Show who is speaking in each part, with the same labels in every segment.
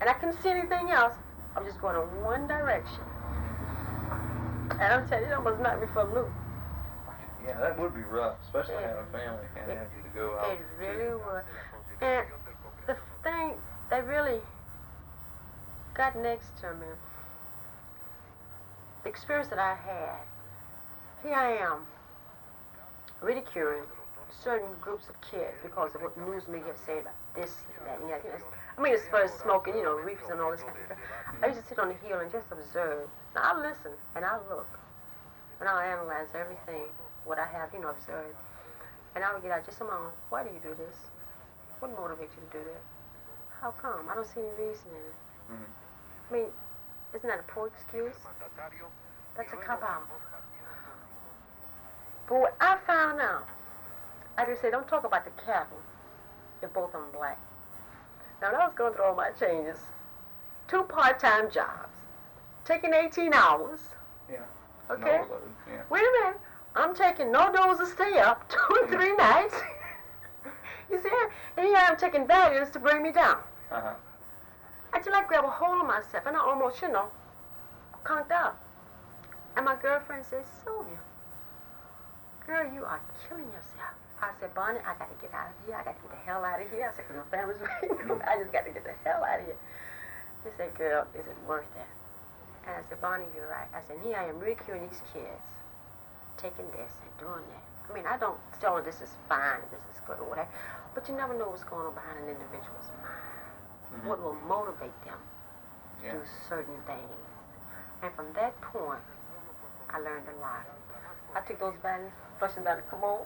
Speaker 1: and I couldn't see anything else. I was just going in one direction. And I'm telling you, it almost knocked me for a loop.
Speaker 2: Yeah, that would be rough, especially having a family and have you to go out.
Speaker 1: It really would. And the thing that really got next to me, the experience that I had, here I am, ridiculing certain groups of kids because of what news media said about this and that and that. I mean, as far as smoking, reefs and all this kind of stuff. I used to sit on the hill and just observe. Now, I listen and I look and I analyze everything, what I have, observed. And I would get out just a moment. Why do you do this? What motivates you to do that? How come? I don't see any reason in it.
Speaker 2: Mm-hmm.
Speaker 1: I mean, isn't that a poor excuse? That's a cop-out. But what I found out, I just say, don't talk about the cattle if both of them black. Now, I was going through all my changes. 2 part-time jobs, taking 18 hours.
Speaker 2: Yeah.
Speaker 1: Okay?
Speaker 2: No load. Yeah.
Speaker 1: Wait a minute. I'm taking no dose to stay up 2 or 3 nights. You see? And here I'm taking values to bring me down.
Speaker 2: Uh-huh.
Speaker 1: Until I grab a hold of myself, and I almost, conked out. And my girlfriend says, Sylvia, girl, you are killing yourself. I said, Bonnie, I got to get out of here. I got to get the hell out of here. I said, because my family's waiting. I just got to get the hell out of here. She said, girl, is it worth it? And I said, Bonnie, you're right. I said, here I am ridiculing these kids, taking this and doing that. I mean, I don't tell them this is fine, this is good or whatever, but you never know what's going on behind an individual's mind. Mm-hmm. What will motivate them to do certain things. And from that point, I learned a lot. I took those vitamins, flushed them down the commode.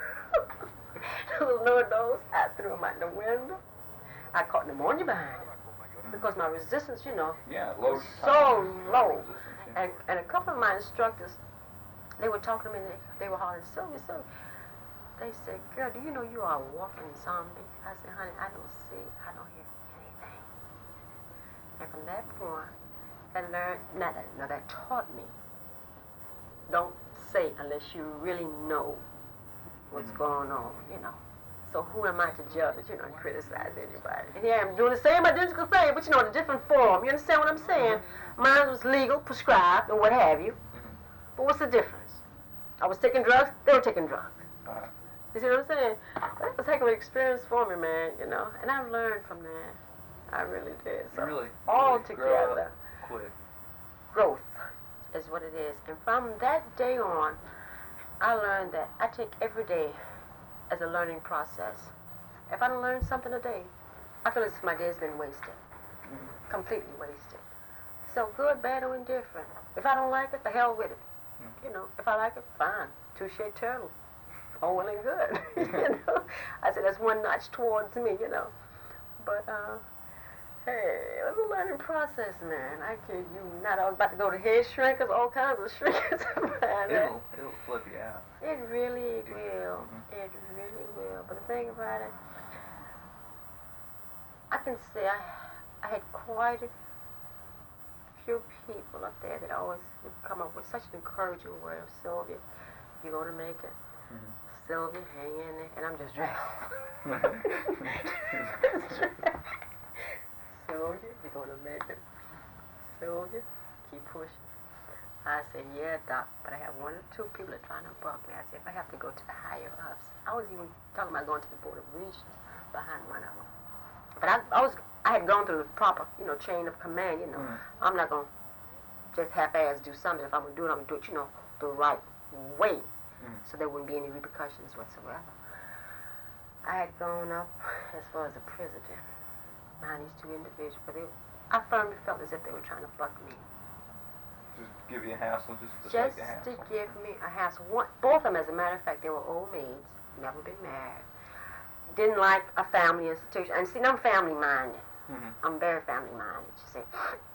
Speaker 1: Those little those, I threw them out the window. I caught pneumonia behind it because my resistance, was so low. Yeah. And a couple of my instructors, they were talking to me and they were hollering, Sylvia. They said, girl, do you know you are a walking zombie? I said, honey, I don't see, I don't hear anything. And from that point, that taught me, don't say unless you really know what's going on, So who am I to judge, and criticize anybody? And here I'm doing the same identical thing, but in a different form. You understand what I'm saying? Mine was legal, prescribed, and what have you. But what's the difference? I was taking drugs, they were taking drugs.
Speaker 2: Uh-huh.
Speaker 1: You see what I'm saying? That was a heck of an experience for me, man, And I learned from that. I really did. So
Speaker 2: really
Speaker 1: all together.
Speaker 2: Quick.
Speaker 1: Growth is what it is. And from that day on, I learned that I take every day as a learning process. If I don't learn something a day, I feel as if my day has been wasted. Completely wasted. So good, bad, or indifferent. If I don't like it, the hell with it. If I like it, fine. Touche turtle. All well and good. I said that's one notch towards me, But hey, it was a learning process, man. I kid you not. I was about to go to head shrinkers, all kinds of shrinkers.
Speaker 2: It'll flip you out.
Speaker 1: It really will. It really will. But the thing about it, I can say I had quite a few people up there that always would come up with such an encouraging word of, Sylvia, you're going to make it. Sylvia, hang in there. And I'm just dragging. Sylvia, you're going to make it. Sylvia, keep pushing. I said, yeah, Doc, but I have 1 or 2 people that are trying to buck me. I said, if I have to go to the higher ups. I was even talking about going to the Board of Regents behind one of them. But I had gone through the proper, chain of command, I'm not going to just half-ass do something. If I'm going to do it, I'm going to do it, the right way. So there wouldn't be any repercussions whatsoever. I had gone up as far as the president behind these 2 individuals, but I firmly felt as if they were trying to buck me.
Speaker 2: Just give you a hassle, just
Speaker 1: to
Speaker 2: hassle.
Speaker 1: Give me a hassle. Both of them, as a matter of fact, they were old maids, never been married. Didn't like a family institution. And see, I'm family-minded. I'm very family-minded, you see.